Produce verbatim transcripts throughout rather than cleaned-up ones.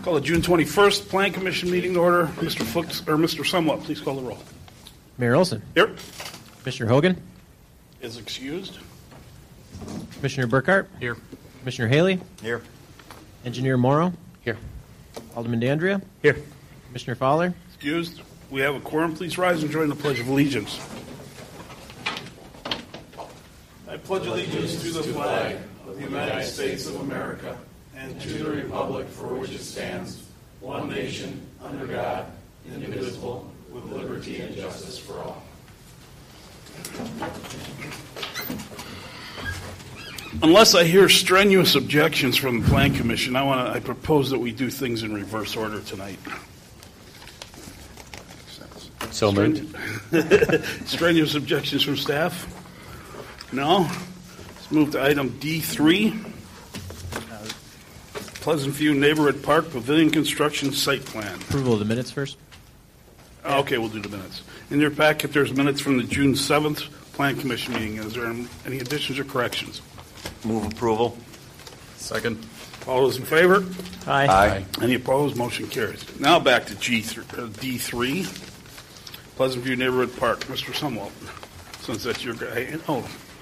Call the June twenty-first Plan Commission meeting to order. Mister Fuchs, or Mister Sumwell, please call the roll. Mayor Olson. Here. Commissioner Hogan. Is excused. Commissioner Burkhart. Here. Commissioner Haley. Here. Engineer Morrow. Here. Alderman Dandria. Here. Commissioner Fowler. Excused. We have a quorum. Please rise and join the Pledge of Allegiance. I pledge allegiance to the flag of the United States of America and to the republic for which it stands, one nation, under God, indivisible, with liberty and justice for all. Unless I hear strenuous objections from the Plan Commission, I want to. I propose that we do things in reverse order tonight. So moved. Strenuous objections from staff? No? Let's move to item D three. Pleasant View Neighborhood Park Pavilion Construction Site Plan. Approval of the minutes first. Okay, we'll do the minutes. In your packet, there's minutes from the June seventh Plan Commission meeting. Is there any additions or corrections? Move approval. Second. All those in favor? Aye. Aye. Any opposed? Motion carries. Now back to G th- uh, D three. Pleasant View Neighborhood Park. Mister Sumwell, since that's your guy. Oh.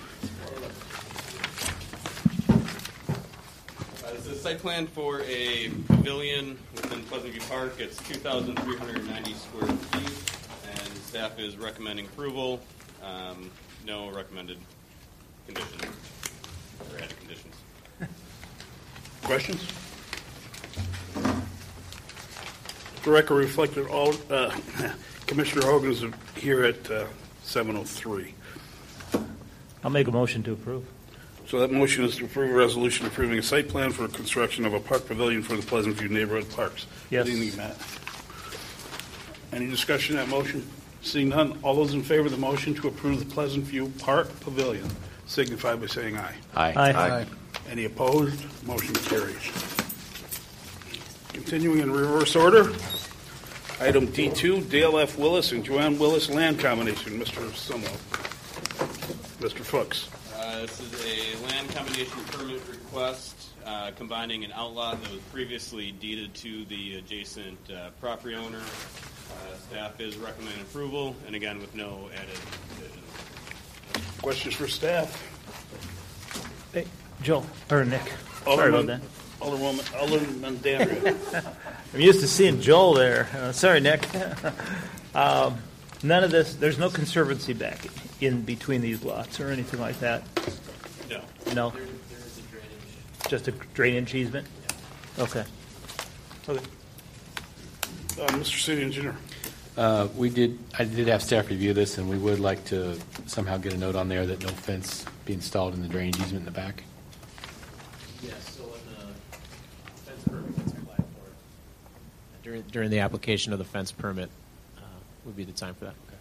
It's a site plan for a pavilion within Pleasant View Park. It's two thousand three hundred ninety square feet, and staff is recommending approval. Um, no recommended conditions or added conditions. Questions? The record reflected all. Uh, Commissioner Hogan is here at uh, seven oh three. I'll make a motion to approve. So that motion is to approve a resolution approving a site plan for construction of a park pavilion for the Pleasant View Neighborhood Parks. Yes. Good evening, Matt. Any discussion on that motion? Seeing none, all those in favor of the motion to approve the Pleasant View Park Pavilion signify by saying aye. Aye. Aye. Aye. Any opposed? Motion carries. Continuing in reverse order, item D two, Dale F. Willis and Joanne Willis land combination. Mister Sumwell. Mister Fuchs. Uh, this is a land combination permit request uh, combining an outlot that was previously deeded to the adjacent uh, property owner. Uh, staff is recommending approval, and again with no added conditions. Questions for staff? Hey, Joe, or Nick. Sorry about that. Alderwoman, Alderman Dandria. I'm used to seeing Joel there. Uh, sorry, Nick. um, none of this, there's no conservancy back in between these lots or anything like that? No. No? There, there is a drainage. Just a drainage easement? Yeah. Okay. Okay. Uh, Mister City Engineer. Uh, we did. I did have staff review this, and we would like to somehow get a note on there that no fence be installed in the drainage easement in the back. Yes. So when the fence permit gets applied for, during during the application of the fence permit, uh, would be the time for that. Okay.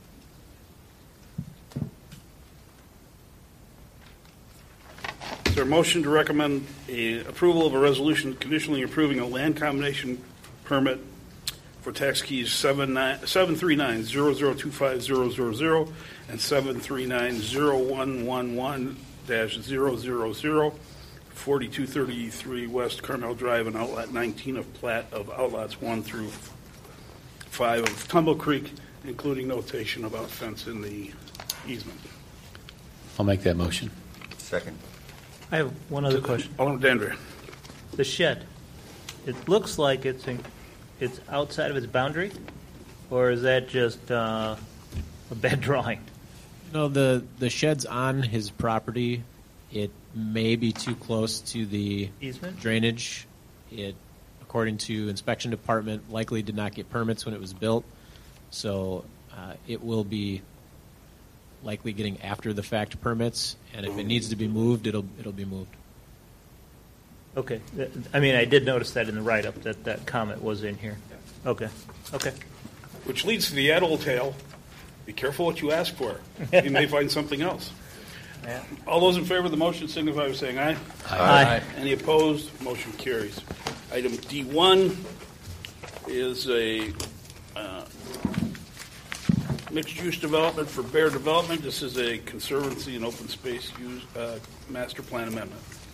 Is there a motion to recommend a approval of a resolution conditionally approving a land combination permit for tax keys seven three nine zero zero two five zero zero zero and seven three nine zero one one one dash zero zero zero, forty-two thirty-three West Carmel Drive and Outlet nineteen of plat of Outlots one through five of Tumble Creek, including notation about fence in the easement. I'll make that motion. Second. I have one other question. Alderman Dandria. The shed, it looks like it's in, it's outside of its boundary, or is that just uh, a bad drawing? No, the the shed's on his property. It may be too close to the Easement? drainage. It, according to inspection department, likely did not get permits when it was built, so uh, it will be likely getting after the fact permits. And if it needs to be moved, it'll it'll be moved. Okay. Th- I mean, I did notice that in the write-up that that comment was in here. Okay. Okay. Which leads to the adult tale. Be careful what you ask for. You may find something else. Yeah. All those in favor of the motion signify by saying aye. Aye. Any opposed? Motion carries. Item D one is a uh, mixed-use development for Bear Development. This is a conservancy and open space use uh, master plan amendment.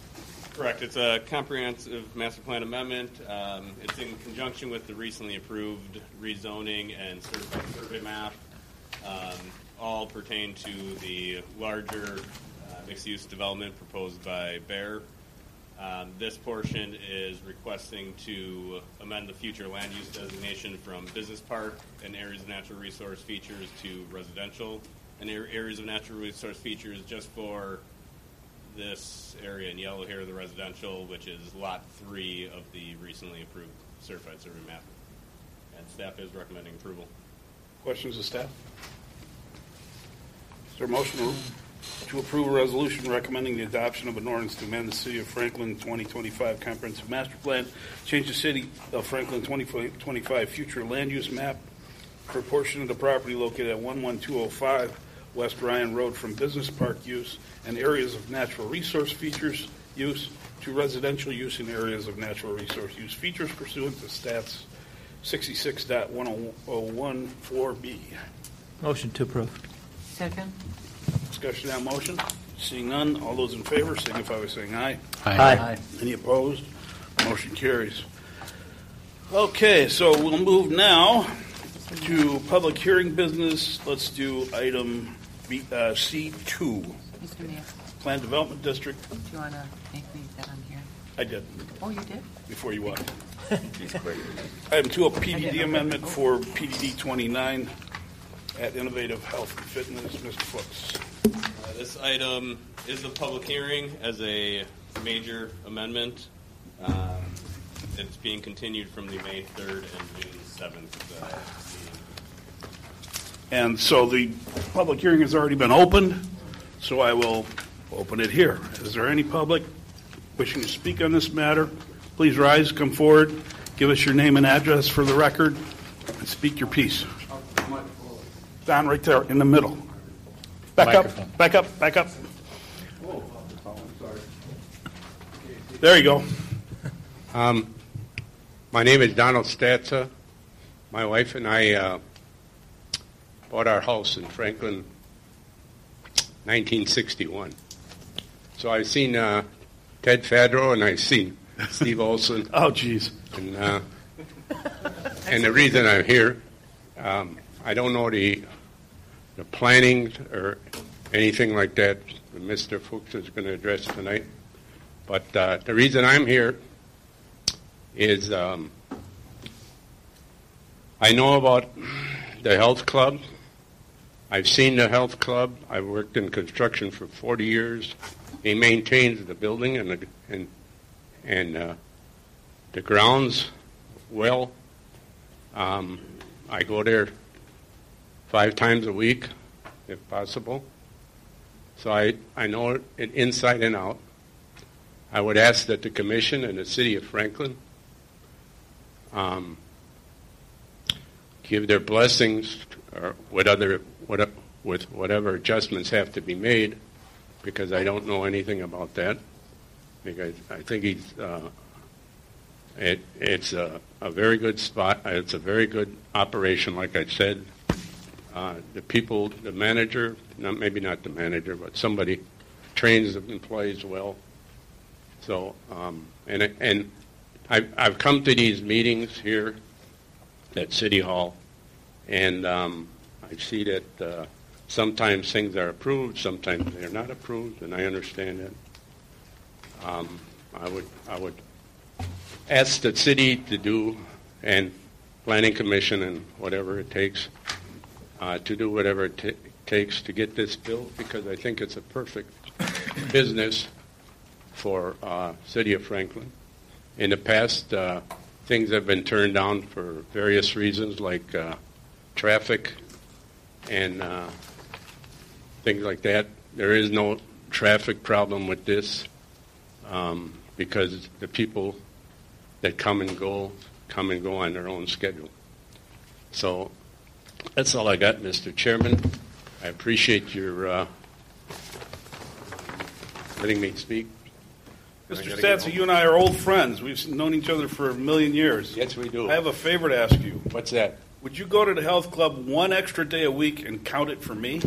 Correct. It's a comprehensive master plan amendment. Um, it's in conjunction with the recently approved rezoning and certified survey map. Um, all pertain to the larger uh, mixed-use development proposed by Bear. Um, this portion is requesting to amend the future land use designation from business park and areas of natural resource features to residential and areas of natural resource features just for this area in yellow here, the residential, which is lot three of the recently approved certified survey map. And staff is recommending approval. Questions of staff? Is there a motion to- to approve a resolution recommending the adoption of an ordinance to amend the City of Franklin twenty twenty-five Comprehensive Master Plan, change the City of Franklin twenty twenty-five future land use map for a portion of the property located at one one two oh five West Ryan Road from business park use and areas of natural resource features use to residential use in areas of natural resource use features pursuant to stats sixty-six point one oh one four B. Motion to approve. Second? Discussion on motion? Seeing none, all those in favor signify by saying aye. Aye. Any opposed? Motion carries. Okay, so we'll move now to public hearing business. Let's do item B, uh, C two, Mister Mayor, Plan Development District. do you want to make me that on here? I did, Oh, you did? before you walked. Item two, a P D D amendment for P D D twenty-nine at Innovative Health and Fitness. Mister Fuchs. Uh, this item is a public hearing as a major amendment. Um, it's being continued from the May third and June seventh uh, meeting. And so the public hearing has already been opened, so I will open it here. Is there any public wishing to speak on this matter? Please rise, come forward, give us your name and address for the record, and speak your piece. Don, right there in the middle. Back Microphone. up, back up, back up. There you go. Um, my name is Donald Statza. My wife and I uh, bought our house in Franklin, nineteen sixty-one. So I've seen uh, Ted Fadro and I've seen Steve Olson. Oh, geez. And, uh, and the reason I'm here, um, I don't know the the planning or anything like that that Mister Fuchs is going to address tonight. But uh, the reason I'm here is um, I know about the health club. I've seen the health club. I've worked in construction for forty years. He maintains the building and the, and and uh, the grounds well. Um, I go there five times a week, if possible. So I, I know it inside and out. I would ask that the Commission and the City of Franklin um, give their blessings or with, other, what, with whatever adjustments have to be made, because I don't know anything about that. Because I think he's, uh, it, it's a, a very good spot. It's a very good operation, like I said. Uh, the people, the manager, not maybe not the manager, but somebody trains the employees well. So, um, and and I've I've come to these meetings here at City Hall, and um, I see that uh, sometimes things are approved, sometimes they're not approved, and I understand that. Um, I would I would ask the city to do, and Planning Commission and whatever it takes. Uh, to do whatever it t- takes to get this built, because I think it's a perfect business for uh, City of Franklin. In the past, uh, things have been turned down for various reasons, like uh, traffic and uh, things like that. There is no traffic problem with this um, because the people that come and go come and go on their own schedule. So that's all I got, Mister Chairman. I appreciate your uh, letting me speak. Mister I gotta get Statza, home. you and I are old friends. We've known each other for a million years. Yes, we do. I have a favor to ask you. What's that? would you go to the health club one extra day a week and count it for me?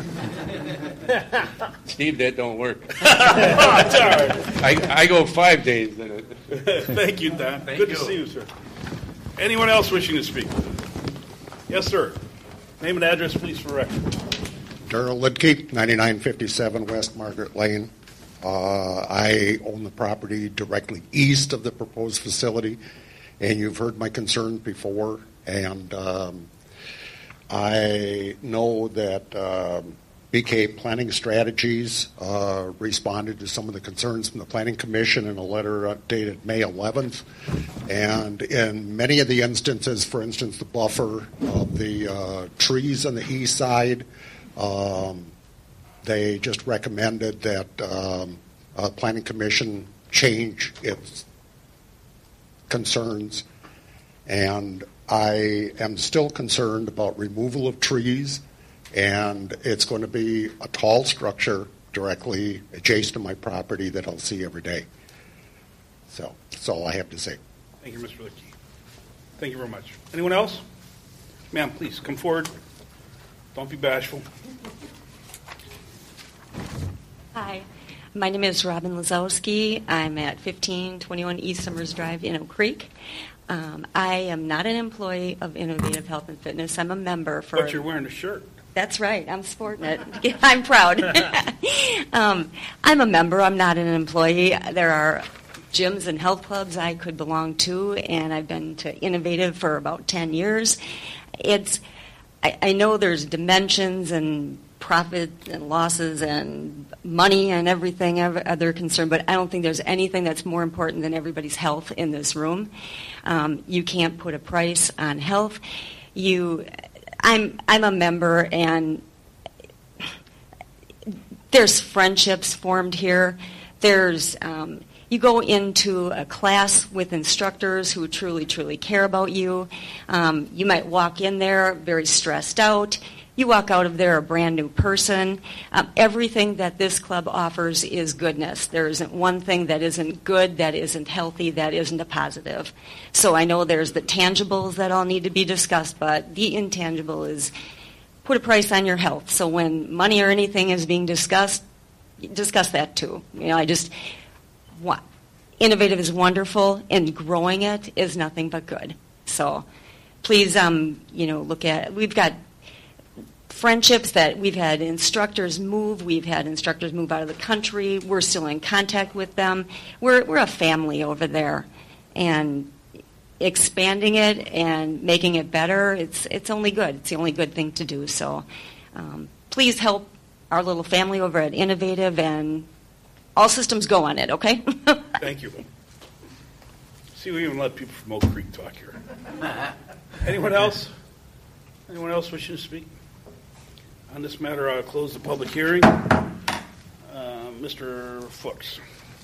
Steve, that don't work. Oh, it's all right. I, I go five days. Then. Thank you, Don. Good to see you, sir. Anyone else wishing to speak? Yes, sir. Name and address, please, for record. Darrell Lidke, ninety-nine fifty-seven West Margaret Lane. Uh, I own the property directly east of the proposed facility, and you've heard my concerns before. And um, I know that um, B K Planning Strategies uh, responded to some of the concerns from the Planning Commission in a letter dated May eleventh. And in many of the instances, for instance, the buffer of the uh, trees on the east side, um, they just recommended that um, uh, Planning Commission change its concerns. And I am still concerned about removal of trees, and it's going to be a tall structure directly adjacent to my property that I'll see every day. So that's all I have to say. Thank you, Mister Lickey. Thank you very much. Anyone else? Ma'am, please come forward. Don't be bashful. Hi, my name is Robin Lazowski. I'm at fifteen twenty-one East Summers Drive in Oak Creek. Um, I am not an employee of Innovative Health and Fitness. I'm a member for. But you're wearing a shirt. That's right. I'm sporting it. I'm proud. um, I'm a member. I'm not an employee. There are gyms and health clubs I could belong to, and I've been to Innovative for about ten years. It's. I, I know there's dimensions and profit and losses and money and everything other concern, but I don't think there's anything that's more important than everybody's health in this room. Um, you can't put a price on health. You, I'm I'm a member, and there's friendships formed here. There's um, you go into a class with instructors who truly, truly care about you. Um, you might walk in there very stressed out. You walk out of there a brand new person. Um, everything that this club offers is goodness. There isn't one thing that isn't good, that isn't healthy, that isn't a positive. So I know there's the tangibles that all need to be discussed, but the intangible is put a price on your health. So when money or anything is being discussed, discuss that too. You know, I just, what, Innovative is wonderful, and growing it is nothing but good. So please, um, you know, look at, we've got friendships that we've had instructors move. We've had instructors move out of the country. We're still in contact with them. We're we're a family over there, and expanding it and making it better, it's it's only good. It's the only good thing to do. So um, please help our little family over at Innovative, and all systems go on it, okay? Thank you. See, we even let people from Oak Creek talk here. Anyone else? Anyone else wishing to speak? On this matter, I'll close the public hearing. Uh, Mister Fuchs.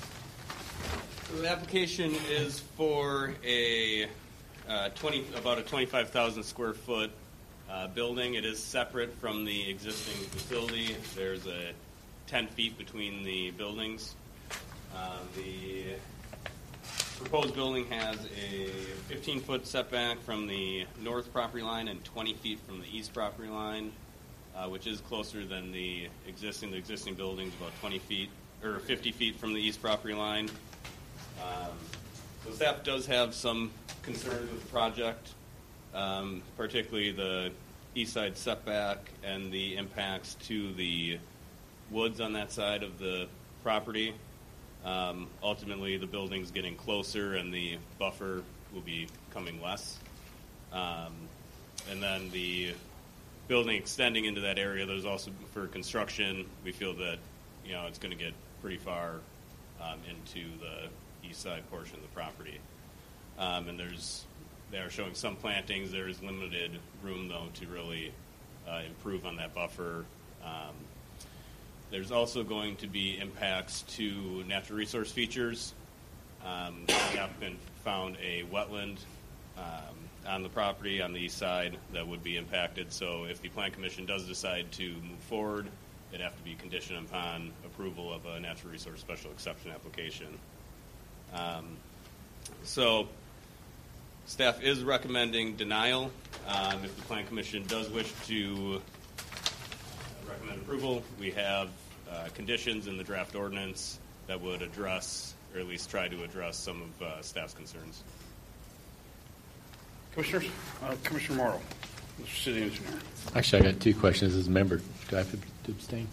The application is for a uh, twenty, about a twenty-five thousand square foot uh, building. It is separate from the existing facility. There's a ten feet between the buildings. Uh, the proposed building has a fifteen foot setback from the north property line and twenty feet from the east property line. Uh, which is closer than the existing. The existing building's about twenty feet or fifty feet from the east property line. Um, so staff does have some concerns with the project, um, particularly the east side setback and the impacts to the woods on that side of the property. Um, ultimately, the building's getting closer, and the buffer will be becoming less. Um, and then the building extending into that area, there's also, for construction, we feel that, you know, it's going to get pretty far um, into the east side portion of the property. Um, and there's, they are showing some plantings. There is limited room, though, to really uh, improve on that buffer. Um, there's also going to be impacts to natural resource features. Um, the applicant found a wetland um, on the property on the east side that would be impacted. So if the Plan Commission does decide to move forward, it'd have to be conditioned upon approval of a natural resource special exception application. Um, so staff is recommending denial. Um, if the Plan Commission does wish to recommend approval, we have uh, conditions in the draft ordinance that would address, or at least try to address, some of uh, staff's concerns. Commissioners, uh, Commissioner Morrow, Mister City Engineer. Actually, I got two questions as a member. Do I have to abstain?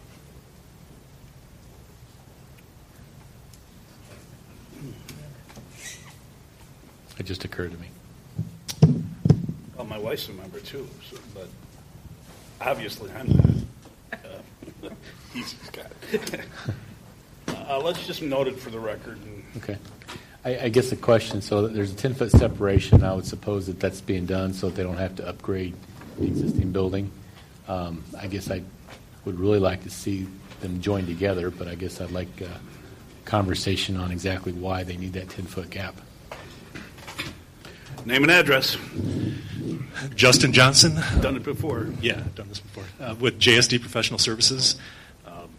It just occurred to me. Well, my wife's a member too, so, but obviously I'm not. Uh, he's got it. uh, let's just note it for the record. And Okay. I, I guess the question, so there's a ten-foot separation. I would suppose that that's being done so that they don't have to upgrade the existing building. Um, I guess I would really like to see them join together, but I guess I'd like a conversation on exactly why they need that ten-foot gap. Name and address. Justin Johnson. Done it before. Yeah, I've done this before. Uh, with J S D Professional Services. Um,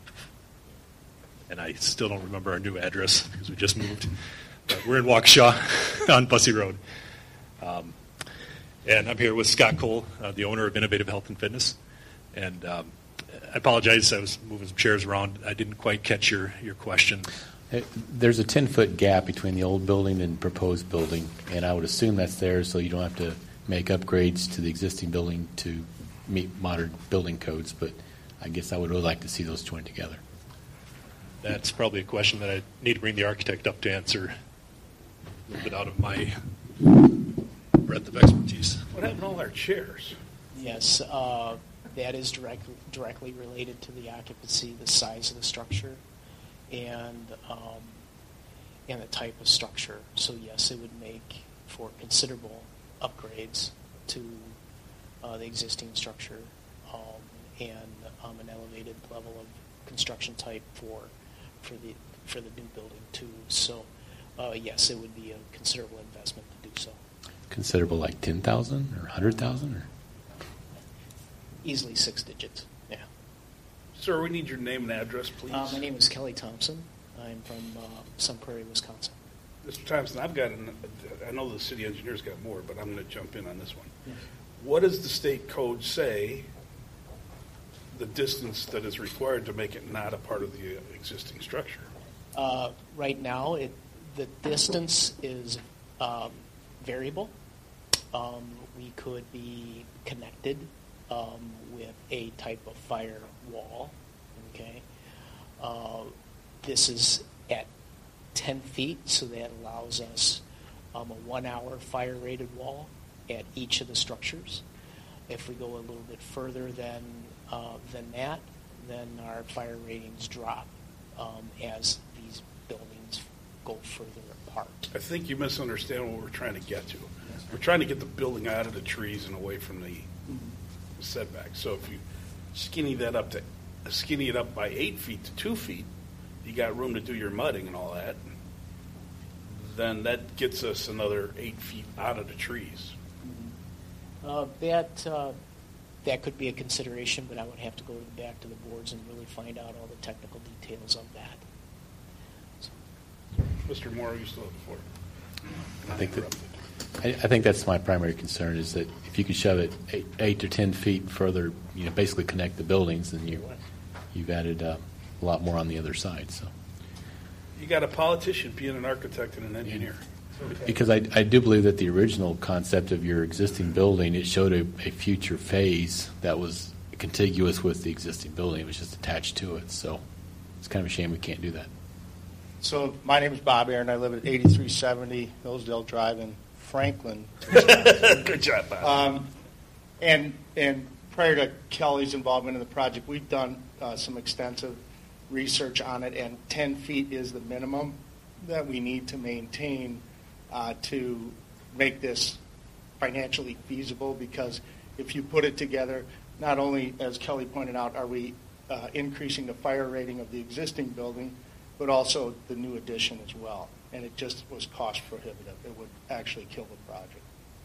and I still don't remember our new address because we just moved. But we're in Waukesha on Bussey Road. Um, and I'm here with Scott Cole, uh, the owner of Innovative Health and Fitness. And um, I apologize, I was moving some chairs around. I didn't quite catch your, your question. There's a ten-foot gap between the old building and proposed building, and I would assume that's there so you don't have to make upgrades to the existing building to meet modern building codes, but I guess I would really like to see those joined together. That's probably a question that I need to bring the architect up to answer, a little bit out of my breadth of expertise. What happened to all our chairs? Yes, uh, that is direct, directly related to the occupancy, the size of the structure, and um, and the type of structure. So yes, it would make for considerable upgrades to uh, the existing structure um, and um, an elevated level of construction type for for the for the new building too. So uh, yes, it would be a considerable investment to do so. Considerable, like ten thousand or one hundred thousand, or Easily six digits. Yeah. Sir, we need your name and address, please. Uh, my name is Kelly Thompson. I'm from uh, Sun Prairie, Wisconsin. Mister Thompson, I've got, an, I know the city engineer's got more, but I'm going to jump in on this one. Yes. What does the state code say the distance that is required to make it not a part of the existing structure? Uh, right now, it, the distance is um, variable. Um, we could be connected um, with a type of fire wall. Okay, uh, this is at ten feet, so that allows us um, a one-hour fire-rated wall at each of the structures. If we go a little bit further than uh, than that, then our fire ratings drop um, as these buildings go further apart. I think you misunderstand what we're trying to get to. We're trying to get the building out of the trees and away from the setback. So if you skinny that up to skinny it up by eight feet to two feet, you got room to do your mudding and all that. Then that gets us another eight feet out of the trees. Uh, that uh, that could be a consideration, but I would have to go back to the boards and really find out all the technical details of that. So. Mister Moore, you still have the floor. I think that, I, I think that's my primary concern is that if you could shove it eight, eight or ten feet further, you know, basically connect the buildings, then you you've added uh, a lot more on the other side. So. You got a politician being an architect and an engineer. Okay. Because I, I do believe that the original concept of your existing building, it showed a, a future phase that was contiguous with the existing building. It was just attached to it. So it's kind of a shame we can't do that. So my name is Bob Aaron. I live at eighty-three seventy Hillsdale Drive in Franklin. Good job, Bob. Um, and, and prior to Kelly's involvement in the project, we've done uh, some extensive research on it, and ten feet is the minimum that we need to maintain uh, to make this financially feasible, because if you put it together, not only, as Kelly pointed out, are we uh, increasing the fire rating of the existing building, but also the new addition as well. And it just was cost prohibitive. It would actually kill the project.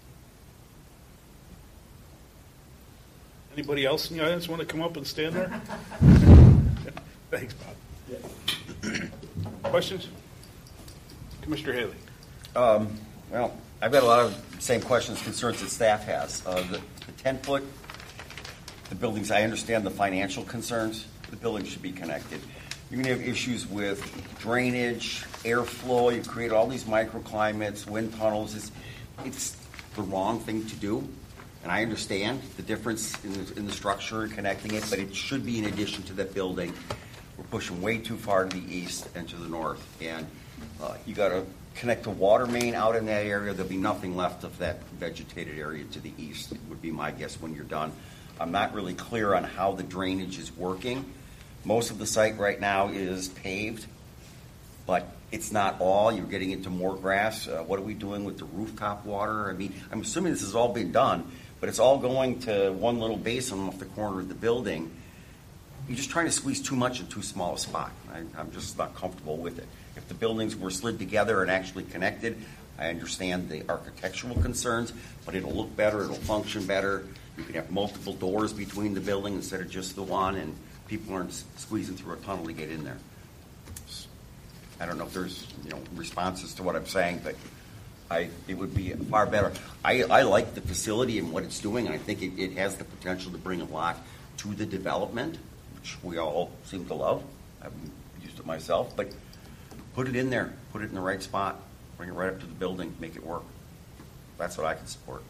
Anybody else in the audience want to come up and stand there? Thanks, Bob. Yeah. Questions? Commissioner Haley. Um, Well, I've got a lot of same questions, concerns that staff has. Uh, the, the ten foot, the buildings, I understand the financial concerns. The buildings should be connected. You're going to have issues with drainage, airflow. You create all these microclimates, wind tunnels. It's, it's the wrong thing to do. And I understand the difference in the, in the structure and connecting it, but it should be in addition to that building. We're pushing way too far to the east and to the north. And uh, you got to connect a water main out in that area. There'll be nothing left of that vegetated area to the east, would be my guess when you're done. I'm not really clear on how the drainage is working. Most of the site right now is paved, but it's not all. You're getting into more grass. Uh, what are we doing with the rooftop water? I mean, I'm assuming this has all been done, but it's all going to one little basin off the corner of the building. You're just trying to squeeze too much in too small a spot. I, I'm just not comfortable with it. If the buildings were slid together and actually connected, I understand the architectural concerns, but it'll look better, it'll function better. You can have multiple doors between the building instead of just the one, and people aren't squeezing through a tunnel to get in there. I don't know if there's, you know, responses to what I'm saying, but I, it would be far better. I, I like the facility and what it's doing, and I think it, it has the potential to bring a lot to the development, which we all seem to love. I've used it myself, but put it in there. Put it in the right spot. Bring it right up to the building. Make it work. That's what I can support.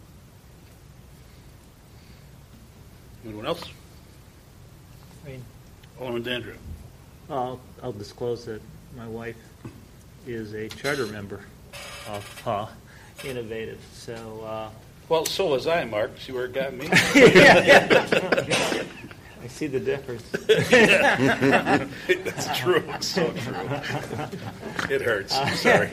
Anyone else? I mean, Alderman Dandria. I'll, I'll disclose that my wife is a charter member of uh, Innovative. So, uh, well, so was I, Mark. See where it got me? I see the difference. That's true. It's so true. It hurts. I'm sorry.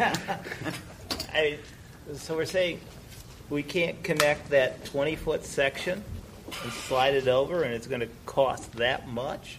I, so we're saying we can't connect that twenty-foot section and slide it over, and it's going to cost that much?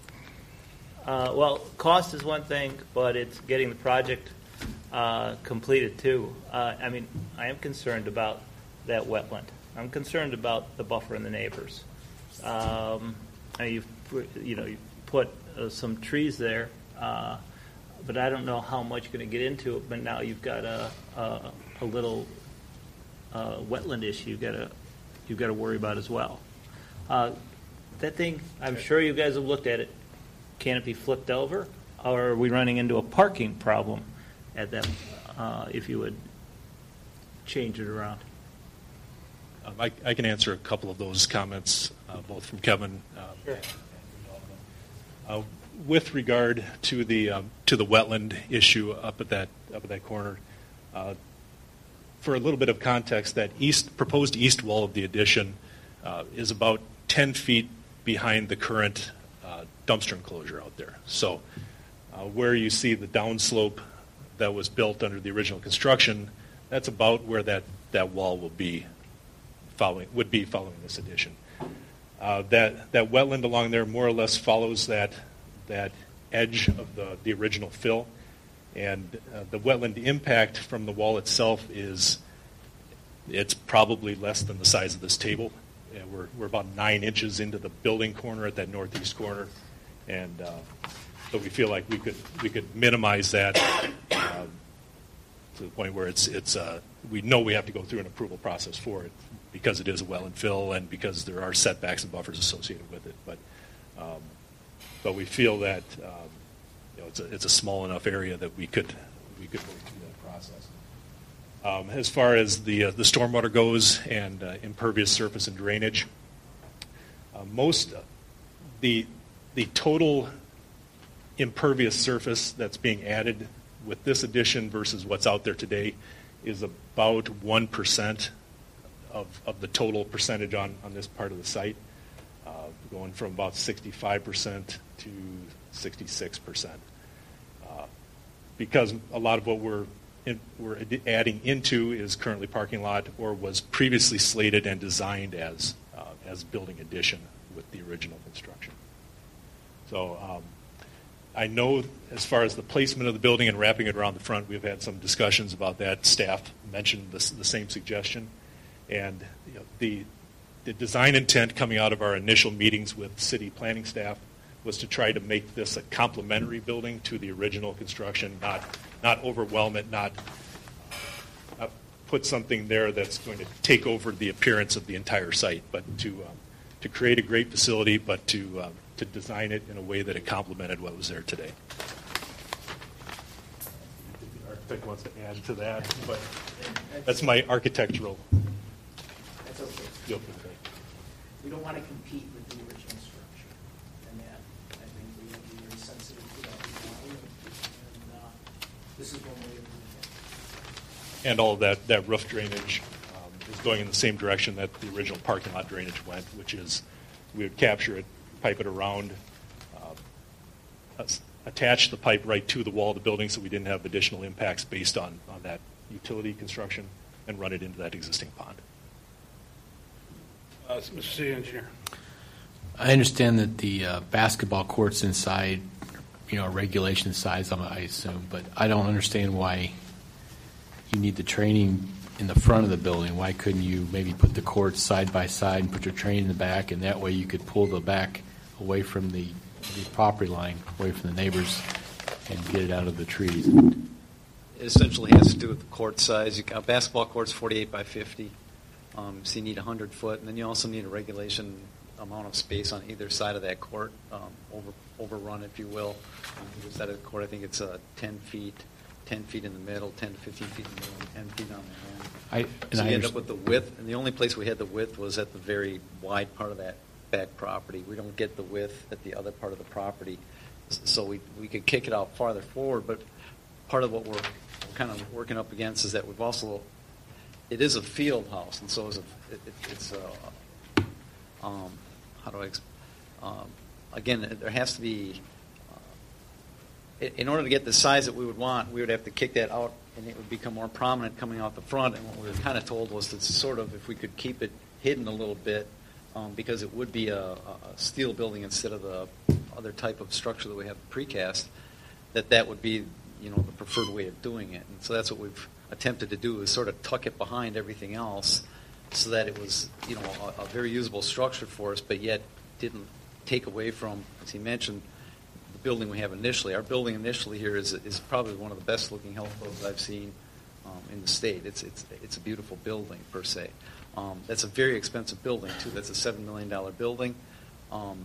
Uh, well, cost is one thing, but it's getting the project uh, completed too. Uh, I mean, I am concerned about that wetland. I'm concerned about the buffer and the neighbors. Um, and you've, you know, you put uh, some trees there, uh, but I don't know how much you're going to get into it. But now you've got a a, a little uh, wetland issue you've got to you've got to worry about as well. Uh, that thing, I'm sure you guys have looked at it. Can it be flipped over, or are we running into a parking problem at that? Uh, if you would change it around. Um, I, I can answer a couple of those comments, uh, both from Kevin. Um, Sure. Uh, with regard to the um, to the wetland issue up at that up at that corner, uh, for a little bit of context, that east proposed east wall of the addition uh, is about ten feet behind the current uh, dumpster enclosure out there. So, uh, where you see the downslope that was built under the original construction, that's about where that, that wall will be following would be following this addition. Uh, that that wetland along there more or less follows that that edge of the, the original fill, and uh, the wetland impact from the wall itself is it's probably less than the size of this table. Yeah, we're we're about nine inches into the building corner at that northeast corner, and uh, so we feel like we could we could minimize that uh, to the point where it's it's uh, we know we have to go through an approval process for it, because it is a well and fill, and because there are setbacks and buffers associated with it. But um, but we feel that um, you know, it's a it's a small enough area that we could we could work through that process. Um, as far as the uh, the stormwater goes and uh, impervious surface and drainage, uh, most uh, the the total impervious surface that's being added with this addition versus what's out there today is about one percent. Of, of the total percentage on, on this part of the site, uh, going from about sixty-five percent to sixty-six percent. Uh, because a lot of what we're in, we're adding into is currently parking lot or was previously slated and designed as uh, as building addition with the original construction. So um, I know as far as the placement of the building and wrapping it around the front, we've had some discussions about that. Staff mentioned this, the same suggestion. And you know, the, the design intent coming out of our initial meetings with city planning staff was to try to make this a complementary building to the original construction, not not overwhelm it, not uh, put something there that's going to take over the appearance of the entire site, but to um, to create a great facility, but to um, to design it in a way that it complemented what was there today. The architect wants to add to that, but that's my architectural. That's okay. Feel for that. We don't want to compete with the original structure, and that, I think we have to be very sensitive to that reality, and uh, this is one way of doing that. And all of that, that roof drainage um, is going in the same direction that the original parking lot drainage went, which is we would capture it, pipe it around, uh, us- attach the pipe right to the wall of the building so we didn't have additional impacts based on, on that utility construction, and run it into that existing pond. Uh, Mister City Engineer. I understand that the uh, basketball court's inside, you know, regulation size, I'm- I assume, but I don't understand why you need the training in the front of the building. Why couldn't you maybe put the courts side by side and put your training in the back, and that way you could pull the back away from the, the property line, away from the neighbors, and get it out of the trees? It essentially has to do with the court size. You got, a basketball court's forty-eight by fifty, um, so you need one hundred foot, and then you also need a regulation amount of space on either side of that court, um, over overrun, if you will. On either side of the court, I think it's uh, ten feet, ten feet in the middle, ten to fifteen feet in the middle, and ten feet on the end. I, and So I you end underst- up with the width, and the only place we had the width was at the very wide part of that back property. We don't get the width at the other part of the property, S- so we we could kick it out farther forward. But part of what we're kind of working up against is that we've also, it is a field house, and so is a, it, it, it's a, um, how do I, ex- um, again, there has to be, uh, in order to get the size that we would want, we would have to kick that out, and it would become more prominent coming out the front. And what we were kind of told was that sort of, if we could keep it hidden a little bit, um, because it would be a, a steel building instead of the other type of structure that we have precast, that that would be, you know, the preferred way of doing it. And so that's what we've attempted to do, is sort of tuck it behind everything else, so that it was, you know, a, a very usable structure for us, but yet didn't take away from, as he mentioned, the building we have initially. Our building initially here is is probably one of the best looking health clubs I've seen um, in the state. It's it's it's a beautiful building per se. Um, that's a very expensive building too. That's a seven million dollar building. Um,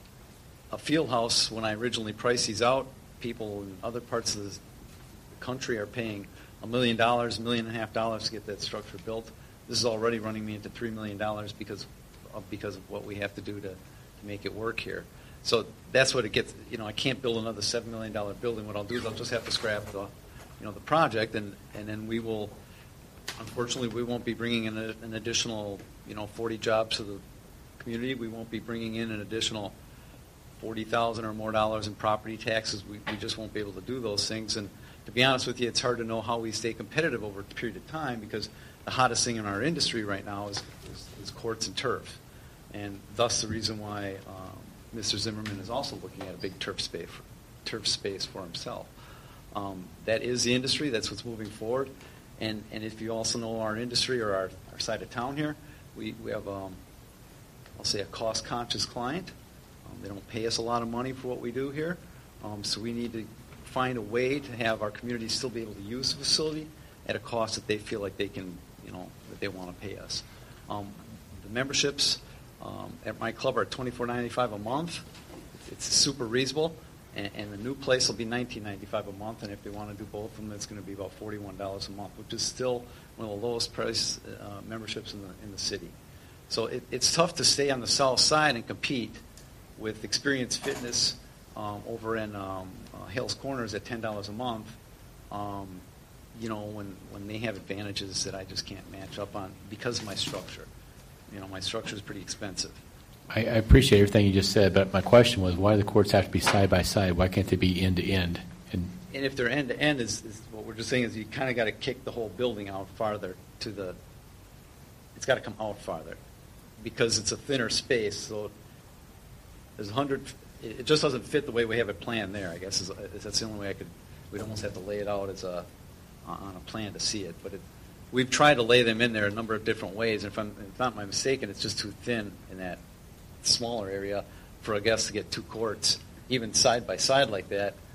a field house, when I originally priced these out, people in other parts of the country are paying a million dollars, a million and a half dollars to get that structure built. This is already running me into three million dollars because of, because of what we have to do to, to make it work here. So that's what it gets. You know, I can't build another seven million dollar building. What I'll do is I'll just have to scrap the, you know, the project, and, and then we will. Unfortunately, we won't be bringing in a, an additional, you know, forty jobs to the community. We won't be bringing in an additional forty thousand or more dollars in property taxes. We, we just won't be able to do those things. And to be honest with you, it's hard to know how we stay competitive over a period of time, because the hottest thing in our industry right now is, is, is courts and turf. And thus the reason why um, Mister Zimmerman is also looking at a big turf space, turf space for himself. Um, that is the industry. That's what's moving forward. And, and if you also know our industry or our, our side of town here, we, we have, um, I'll say, a cost-conscious client. Um, they don't pay us a lot of money for what we do here. Um, so we need to find a way to have our community still be able to use the facility at a cost that they feel like they can, you know, that they want to pay us. Um, the memberships um, at my club are twenty-four ninety-five a month. It's super reasonable, and, and the new place will be nineteen ninety-five a month. And if they want to do both of them, it's going to be about forty-one dollars a month, which is still one of the lowest price uh, memberships in the in the city. So it, it's tough to stay on the south side and compete with Experience Fitness um, over in um, uh, Hales Corners at ten dollars a month. Um, you know, when, when they have advantages that I just can't match up on because of my structure. You know, my structure is pretty expensive. I, I appreciate everything you just said, but my question was, why do the courts have to be side by side? Why can't they be end to end? And And if they're end to end, is is what we're just saying is you kind of got to kick the whole building out farther to the. It's got to come out farther, because it's a thinner space. So there's a hundred. It just doesn't fit the way we have it planned there. I guess is, is that's the only way I could. We'd almost have to lay it out as a on a plan to see it, but it, we've tried to lay them in there a number of different ways. And if I'm if not my mistaken, it's just too thin in that smaller area for a guest to get two courts, even side by side like that.